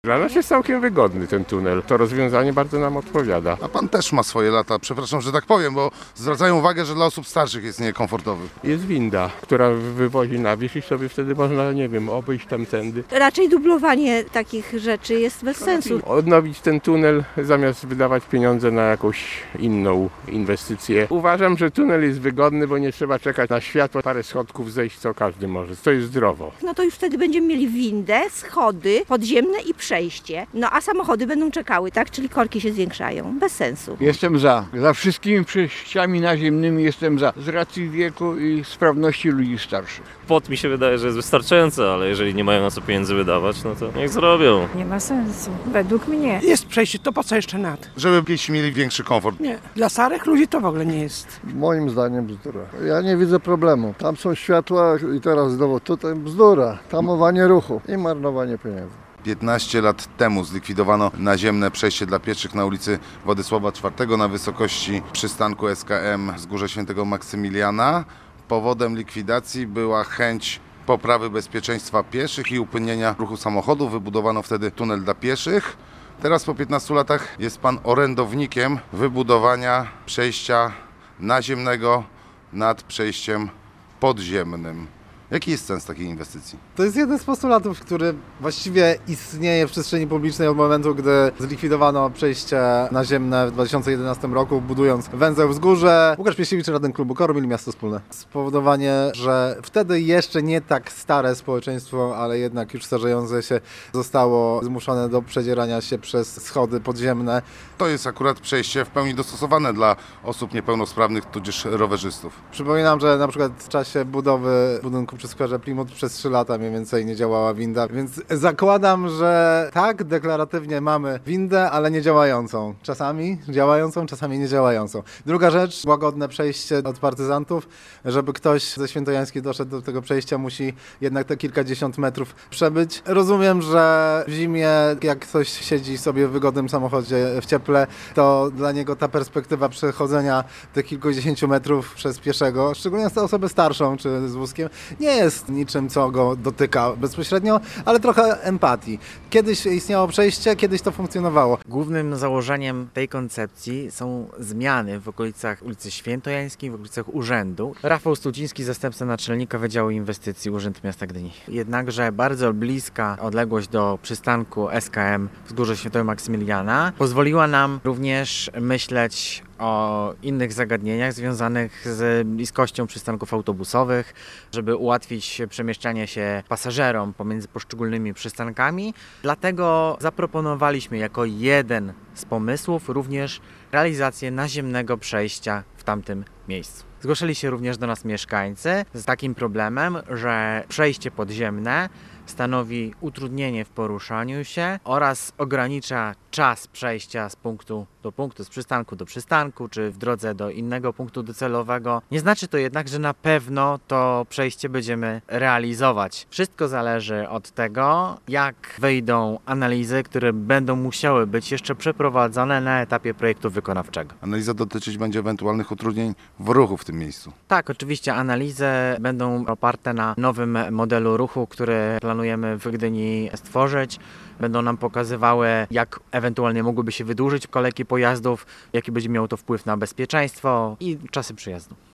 Dla nas jest całkiem wygodny ten tunel. To rozwiązanie bardzo nam odpowiada. A pan też ma swoje lata, przepraszam, że tak powiem, bo zwracają uwagę, że dla osób starszych jest niekomfortowy. Jest winda, która wywozi na wierzch i sobie wtedy można, nie wiem, obejść tamtędy. Raczej dublowanie takich rzeczy jest bez sensu. Odnowić ten tunel zamiast wydawać pieniądze na jakąś inną inwestycję. Uważam, że tunel jest wygodny, bo nie trzeba czekać na światło, parę schodków zejść, co każdy może. To jest zdrowo. No to już wtedy będziemy mieli windę, schody podziemne i przejście. No a samochody będą czekały, tak? Czyli korki się zwiększają. Bez sensu. Jestem za. Za wszystkimi przejściami naziemnymi jestem za. Z racji wieku i sprawności ludzi starszych. Płot mi się wydaje, że jest wystarczający, ale jeżeli nie mają na co pieniędzy wydawać, no to niech zrobią. Nie ma sensu, według mnie. Jest przejście, to po co jeszcze nad? Żeby piesi mieli większy komfort. Nie, dla starych ludzi to w ogóle nie jest. Moim zdaniem bzdura. Ja nie widzę problemu. Tam są światła i teraz znowu tutaj bzdura. Tamowanie ruchu i marnowanie pieniędzy. 15 lat temu zlikwidowano naziemne przejście dla pieszych na ulicy Władysława IV na wysokości przystanku SKM Wzgórze Świętego Maksymiliana. Powodem likwidacji była chęć poprawy bezpieczeństwa pieszych i upłynnienia ruchu samochodów. Wybudowano wtedy tunel dla pieszych. Teraz po 15 latach jest pan orędownikiem wybudowania przejścia naziemnego nad przejściem podziemnym. Jaki jest sens takiej inwestycji? To jest jeden z postulatów, który właściwie istnieje w przestrzeni publicznej od momentu, gdy zlikwidowano przejście naziemne w 2011 roku, budując węzeł Wzgórze. Łukasz Pieśniewicz, radny klubu Koromil, Miasto Wspólne. Spowodowanie, że wtedy jeszcze nie tak stare społeczeństwo, ale jednak już starzejące się, zostało zmuszone do przedzierania się przez schody podziemne. To jest akurat przejście w pełni dostosowane dla osób niepełnosprawnych, tudzież rowerzystów. Przypominam, że na przykład w czasie budowy budynku przy skwerze Plymouth przez 3 lata mniej więcej nie działała winda, więc zakładam, że tak, deklaratywnie mamy windę, ale nie działającą. Czasami działającą, czasami nie działającą. Druga rzecz, łagodne przejście od partyzantów. Żeby ktoś ze Świętojańskiej doszedł do tego przejścia, musi jednak te kilkadziesiąt metrów przebyć. Rozumiem, że w zimie, jak ktoś siedzi sobie w wygodnym samochodzie w cieple, to dla niego ta perspektywa przechodzenia tych kilkudziesięciu metrów przez pieszego, szczególnie za osobę starszą czy z wózkiem, nie jest niczym, co go dotyka bezpośrednio, ale trochę empatii. Kiedyś istniało przejście, kiedyś to funkcjonowało. Głównym założeniem tej koncepcji są zmiany w okolicach ulicy Świętojańskiej, w okolicach urzędu. Rafał Studziński, zastępca naczelnika Wydziału Inwestycji Urząd Miasta Gdyni. Jednakże bardzo bliska odległość do przystanku SKM Wzgórze Świętego Maksymiliana pozwoliła nam również myśleć o innych zagadnieniach związanych z bliskością przystanków autobusowych, żeby ułatwić przemieszczanie się pasażerom pomiędzy poszczególnymi przystankami. Dlatego zaproponowaliśmy jako jeden z pomysłów również realizację naziemnego przejścia w tamtym miejscu. Zgłosili się również do nas mieszkańcy z takim problemem, że przejście podziemne stanowi utrudnienie w poruszaniu się oraz ogranicza czas przejścia z punktu do punktu, z przystanku do przystanku, czy w drodze do innego punktu docelowego. Nie znaczy to jednak, że na pewno to przejście będziemy realizować. Wszystko zależy od tego, jak wyjdą analizy, które będą musiały być jeszcze przeprowadzone na etapie projektu wykonawczego. Analiza dotyczyć będzie ewentualnych utrudnień w ruchu w tym miejscu. Tak, oczywiście analizy będą oparte na nowym modelu ruchu, który planujemy w Gdyni stworzyć. Będą nam pokazywały, jak ewentualnie mogłyby się wydłużyć kolejki pojazdów, jaki będzie miało to wpływ na bezpieczeństwo i czasy przyjazdu.